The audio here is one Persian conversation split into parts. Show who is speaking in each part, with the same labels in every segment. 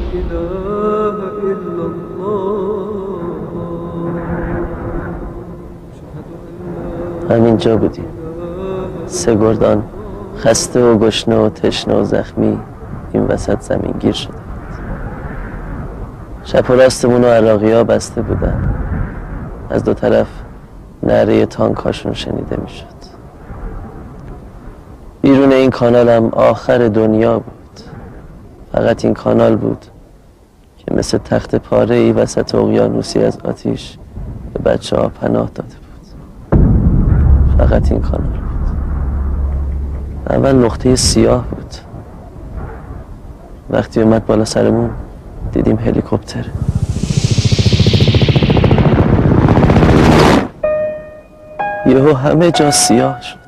Speaker 1: إله إلا الله.
Speaker 2: همینجا بودیم، سه گردان خسته و گشنه و تشنه و زخمی این وسط زمین گیر شده بود. چپ و راستمون و عراقی ها بسته بودن، از دو طرف نعره تانک هاشون شنیده می شد. بیرون این کانال هم آخر دنیا بود. فقط این کانال بود که مثل تخت پاره ای وسط اقیانوسی از آتیش به بچه ها پناه داده بود. فقط این کانال بود. اول نقطه سیاه بود. وقتی اومد بالا سرمون دیدیم هلیکوپتر. یهو همه جا سیاه شد.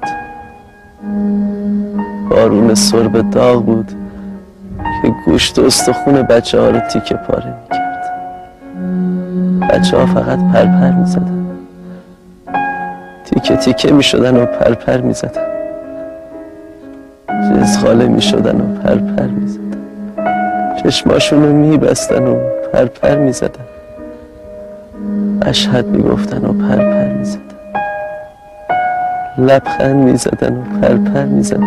Speaker 2: بارون سرب داغ بود که گوشت و استخون بچه ها رو تیکه پاره میکرد. بچه ها فقط پرپر میزدن، تیکه تیکه میشدن و پرپر میزدن، جزغاله میشدن و پرپر میزدن، چشماشون رو میبستن و پرپر میزدن، اشهد میگفتن و پرپر میزدن، لبخند میزدن و پرپر میزدن.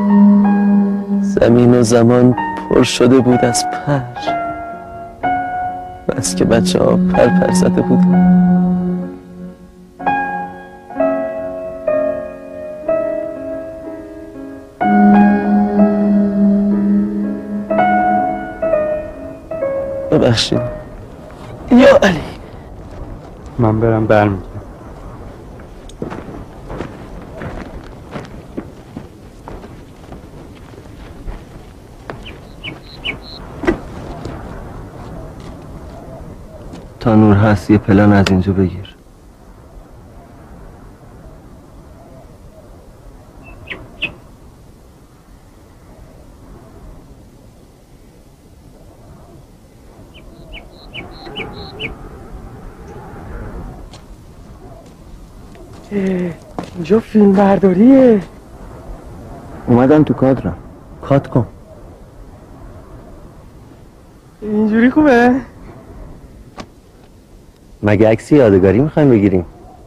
Speaker 2: زمین و زمان پر شده بود از پر، بس که بچه ها پرپر زده بودن. ببخشید یا علی.
Speaker 3: من برم برمیگردم.
Speaker 2: تا نور هست یه پلان از اینجا بگیر.
Speaker 4: اینجا فیلم برداریه.
Speaker 2: اومدم تو کادرم. کات کن.
Speaker 4: اینجوری خوبه؟
Speaker 2: مگه عکسی یادگاری میخوایم بگیریم؟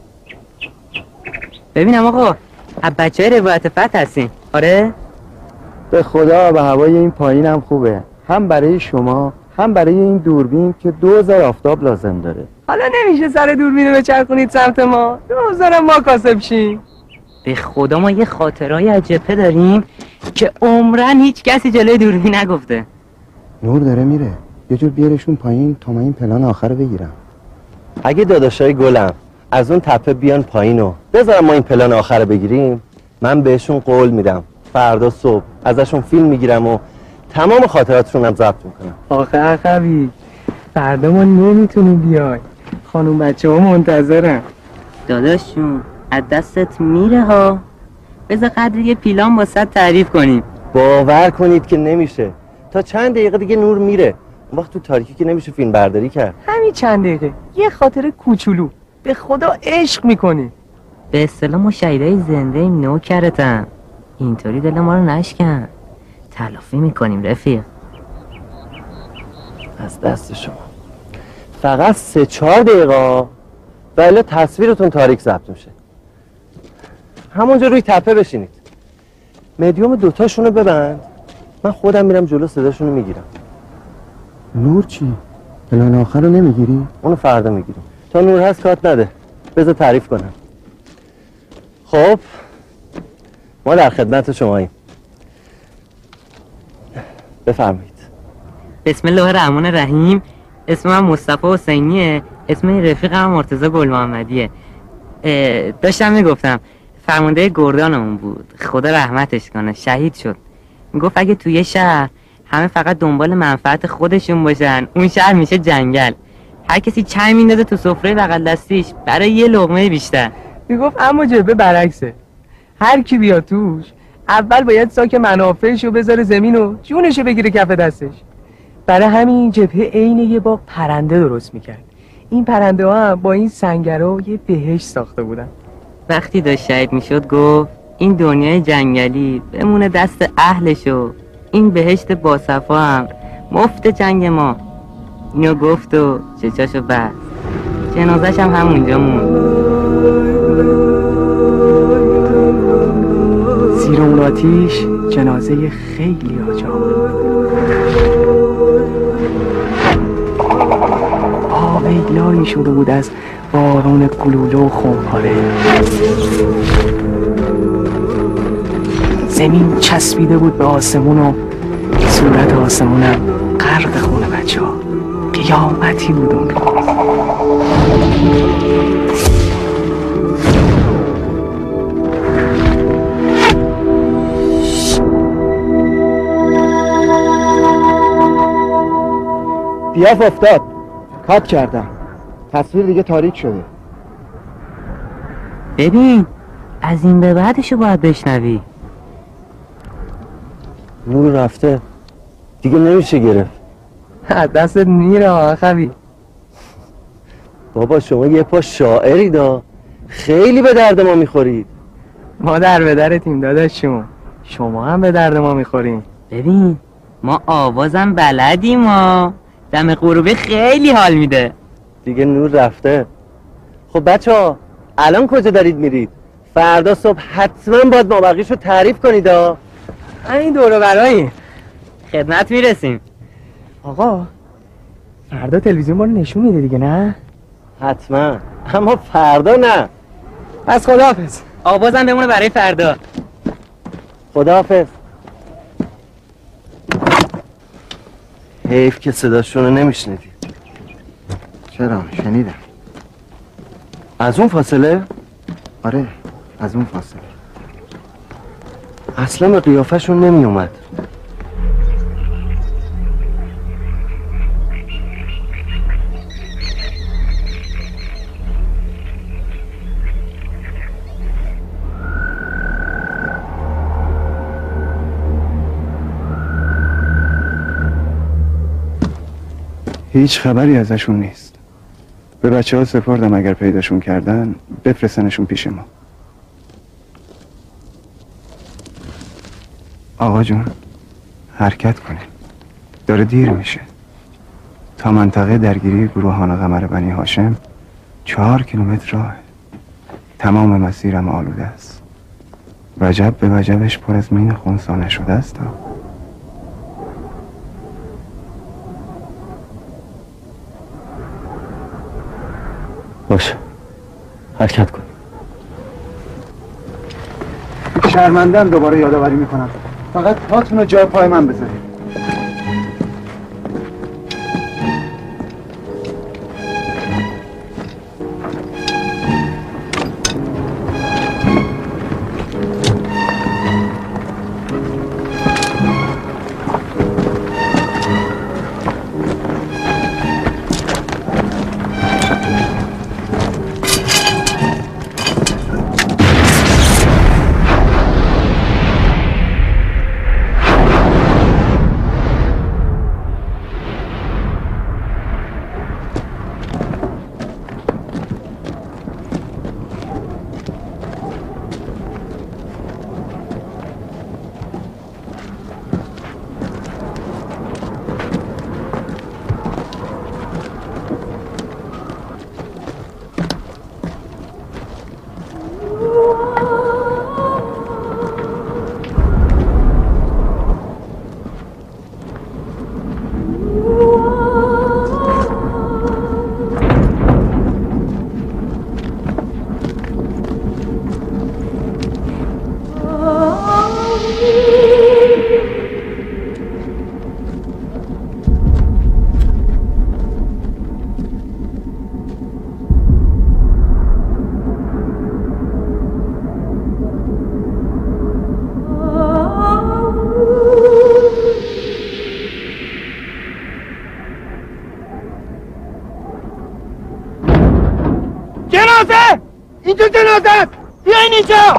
Speaker 5: ببینم آقا، از بچه های روایت فتح هستین؟ آره؟
Speaker 6: به خدا به هوای این پایین هم خوبه، هم برای شما هم برای این دوربین که 2000 آفتاب لازم داره.
Speaker 4: حالا نمیشه سر دوربینو بچرخونید سمت ما؟ 2000 ما کاسب شیم.
Speaker 5: به خدا ما یه خاطرهای از جبهه داریم که عمرن هیچ کسی جلوی دوربین نگفته.
Speaker 6: نور داره میره، یه جور بیارشون پایین تا من این پلان آخر رو بگیرم.
Speaker 2: اگه داداشای گلم از اون تپه بیان پایین و بذارم ما این پلان آخر رو بگیریم، من بهشون قول میدم فردا صبح ازشون فیلم میگیرم و تمام خاطراتشون هم ضبط میکنم.
Speaker 4: آخه اخوی فردا ما نمیتونیم بیای، خانوم بچه ها منتظرن.
Speaker 5: داداشون از دستت میره ها. بذار قدر یه پیلان با صد تعریف کنیم.
Speaker 2: باور کنید که نمیشه. تا چند دقیقه دیگه نور میره، اون وقت تو تاریکی که نمیشه فیلم برداری کرد.
Speaker 4: همین چند دقیقه یه خاطر کوچولو، به خدا عشق میکنی.
Speaker 5: به اصطلاح ما شهیدای زنده ایم، نوکرتم. اینطوری دل ما رو نشکن، تلافی میکنیم رفیق.
Speaker 2: از دست شما فقط 3-4 دقیقه ولی تصویرتون تاریک ضبط میشه. همونجا روی تپه بشینید، مدیوم دوتاشونو ببند، من خودم میرم جلو صداشونو میگیرم.
Speaker 6: نور چی؟ پلان آخر رو نمیگیری؟
Speaker 2: اونو فردا میگیریم. تا نور هست کات نده، بذار تعریف کنم. خب ما در خدمت شماییم، بفرمایید.
Speaker 5: بسم الله الرحمن الرحیم. اسم من مصطفی حسینیه، اسم رفیقم مرتضی گل محمدیه. داشتم میگفتم فرمانده گردانمون بود، خدا رحمتش کنه، شهید شد. میگفت اگه توی شهر همه فقط دنبال منفعت خودشون باشن، اون شهر میشه جنگل. هر کسی چای میندازه تو سفره بغل دستیش برای یه لقمه بیشتر.
Speaker 4: میگفت اما جبه برعکسه، هر کی بیاد توش اول باید ساک منافعشو بذاره زمین و جونشو بگیره کف دستش. برای همین جبهه عین یه باغ پرنده درست میکرد. این پرنده ها هم با این سنگرها یه بهشت ساخته بودن.
Speaker 5: وقتی داشت شهید میشد گفت این دنیای جنگلی بمونه دست اهلشو، این بهشت باصفا هم مفت جنگ ما. اینو گفت و چشاشو بست. جنازش هم همونجا موند.
Speaker 4: زیر اون آتیش جنازه خیلی آجا آب ایلایی شده بود از بارون گلوله و خمپاره. زمین چسبیده بود به آسمون و صورت آسمونم غرق خون بچه ها. قیامتی بود اون روز.
Speaker 6: دیاف افتاد، کات کردم، تصویر دیگه تاریک شده.
Speaker 5: ببین از این به بعدشو باید بشنوی.
Speaker 2: نور رفته دیگه نمیشه گرفت.
Speaker 4: دستت میره آخوی.
Speaker 2: بابا شما یه پا شاعری دا، خیلی به درد ما میخورید.
Speaker 4: ما در به درتیم داداشمون، شما هم به درد ما میخوریم.
Speaker 5: ببین ما آوازم بلدیم ها. دم غروبه خیلی حال میده.
Speaker 2: دیگه نور رفته. خب بچه ها الان کجا دارید میرید؟ فردا صبح حتما باید مابقیشو تعریف کنید ها.
Speaker 4: این دورو برایی
Speaker 5: خدمت میرسیم.
Speaker 4: آقا فردا تلویزیون ما رو نشون میده دیگه نه؟
Speaker 2: حتما، اما فردا نه.
Speaker 4: پس خداحافظ.
Speaker 5: آوازم بمونه برای فردا.
Speaker 2: خداحافظ. حیف که صداشونو نمیشنیدی.
Speaker 6: چرا؟ شنیدم.
Speaker 2: از اون فاصله؟
Speaker 6: آره از اون فاصله.
Speaker 2: اصلا به قیافه‌شون نمی اومد.
Speaker 3: هیچ خبری ازشون نیست. به بچه ها سپردم اگر پیداشون کردن بفرستنشون پیش ما. آقا جون حرکت کنیم، داره دیر میشه. تا منطقه درگیری گروهان قمر بنی هاشم 4 کیلومتر راه. تمام مسیرم آلوده است. وجب به وجبش پر از مین خونسا نشده است.
Speaker 2: باشه حرکت کن.
Speaker 6: شرمندم دوباره یادآوری میکنم، فقط پاتون رو جای پای من بذارید.
Speaker 4: جنازه! اینجا جنازه است! بیاین اینجا!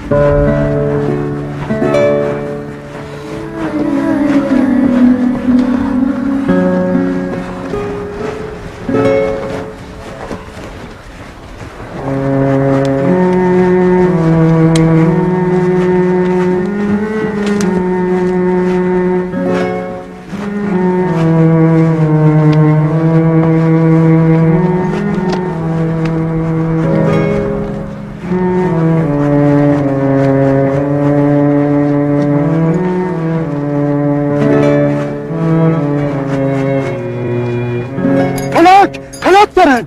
Speaker 6: هلاک دارن.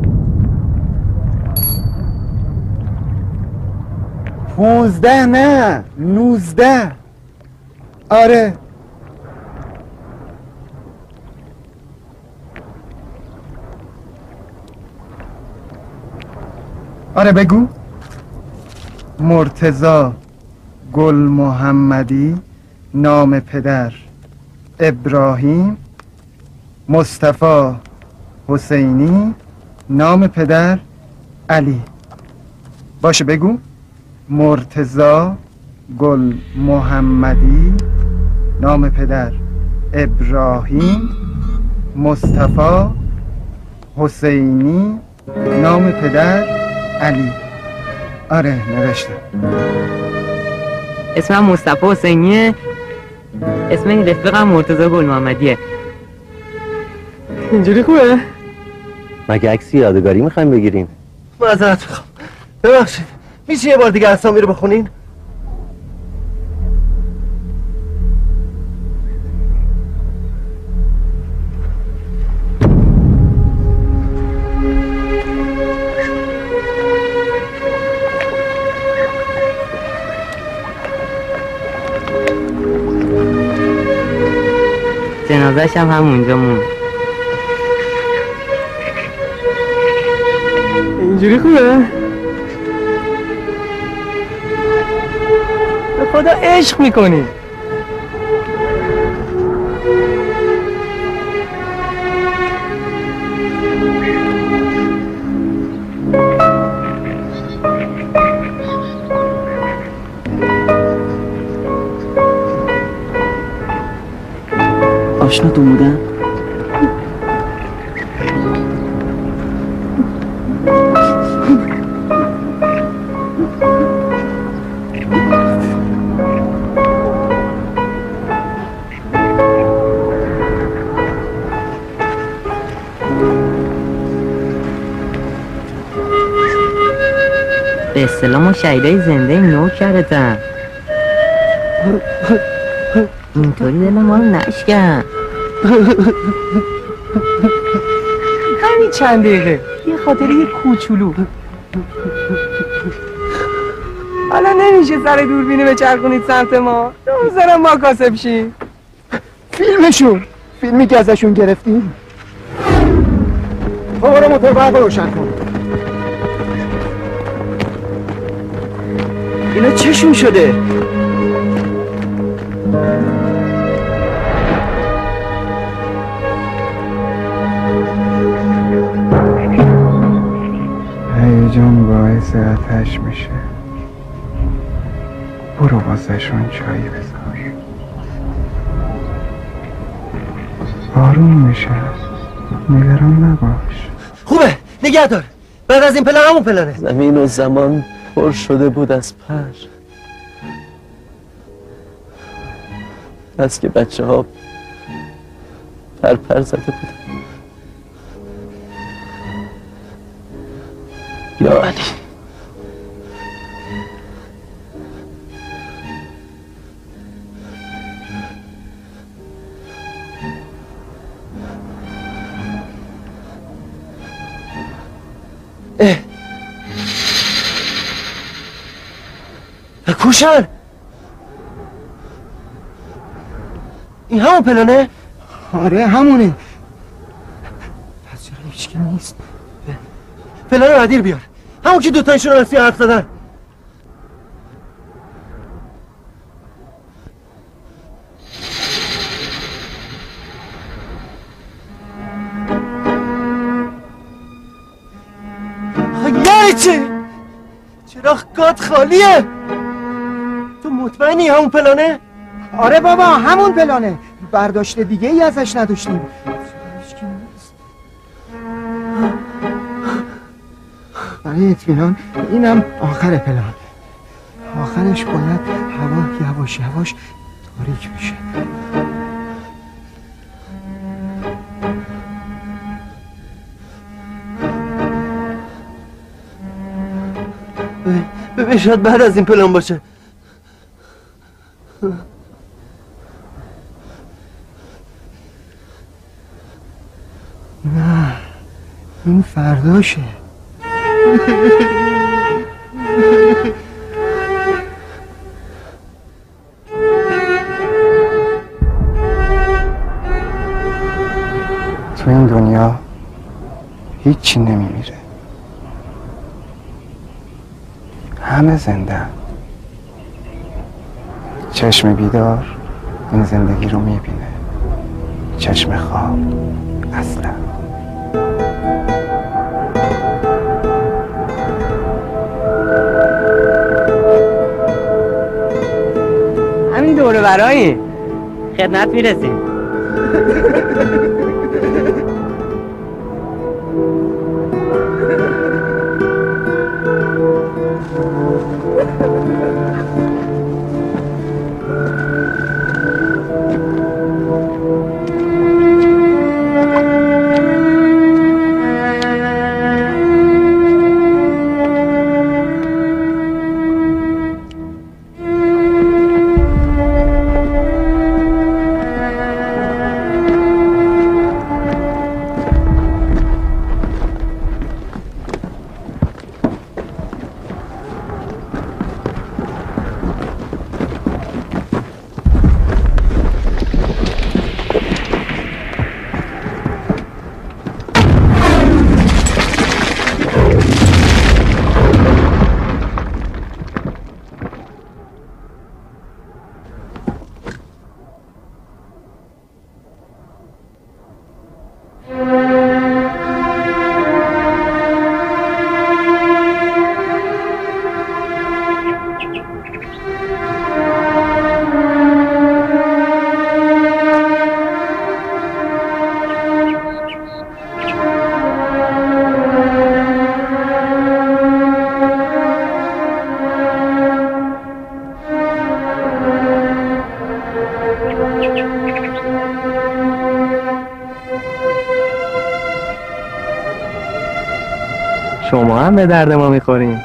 Speaker 6: 15 نه 19. آره آره بگو. مرتضی گل محمدی، نام پدر ابراهیم، مصطفی حسینی، نام پدر علی. باشه بگو. مرتضی گل محمدی، نام پدر ابراهیم، مصطفی حسینی، نام پدر علی. آره نوشتم.
Speaker 5: اسمم مصطفی حسینیه، اسم این رفیقم مرتضی گل محمدیه.
Speaker 4: اینجوری خوبه؟
Speaker 2: مگه عکسی یادگاری میخوایم بگیریم؟
Speaker 7: معذرت میخوام، ببخشید میشه یه بار دیگه اسامی رو بخونین؟
Speaker 5: جنازه‌ش هم همونجا موند.
Speaker 4: اینجوری خوبه؟ به خدا عشق میکنی.
Speaker 2: آشناتون بودن؟
Speaker 5: به اصطلاح ما شهیدای زنده نوکرتم. اینطوری دل ما رو نشکن.
Speaker 4: همین چند دقیقه یه خاطره یه کوچولو. حالا نمیشه سر دوربینی بچرخونید سمت ما؟ دوزارم ما کاسب شیم.
Speaker 6: فیلمشون، فیلمی که ازشون گرفتیم. برو موتور برق روشن کن.
Speaker 7: اینا چشون شده؟
Speaker 3: هیجان باعث آتش میشه. برو واسهشون چایی بذار. آروم میشه، نگران نباش.
Speaker 7: خوبه نگه دار. بعد از این پلن همون پلنه.
Speaker 2: زمین و زمان پر شده بود از پر. از که بچه ها پر زده بودن. یا علی،
Speaker 7: کوشن این همون پلنه؟
Speaker 6: آره همونه.
Speaker 7: پس چرا هیچکی نیست؟ پلن رو عدیر بیار. همون که دوتایشون رسی حرف زدن. یعنی چی؟ چراغ گاد خالیه؟ مطمئنی همون پلانه؟
Speaker 6: آره بابا همون پلانه. برداشت دیگه ای ازش نداشتیم. برای اطمینان اینم آخر پلان. آخرش باید هوا یواش یواش تاریک میشه.
Speaker 7: ببین شاید بعد از این پلان باشه.
Speaker 6: نه این فرداشه. تو این دنیا هیچی نمیمیره، همه زنده. چشم بیدار این زندگی رو میبینه، چشم خواب اصلا.
Speaker 5: همین دوره برایی خدمت میرسیم.
Speaker 4: شما هم به درد ما میخورین.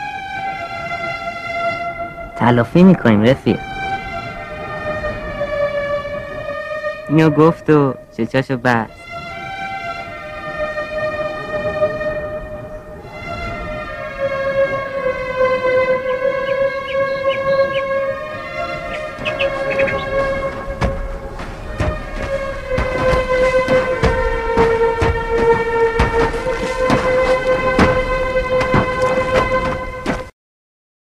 Speaker 5: تلافی میکنیم رفیق. اینو گفت و چشاشو بست.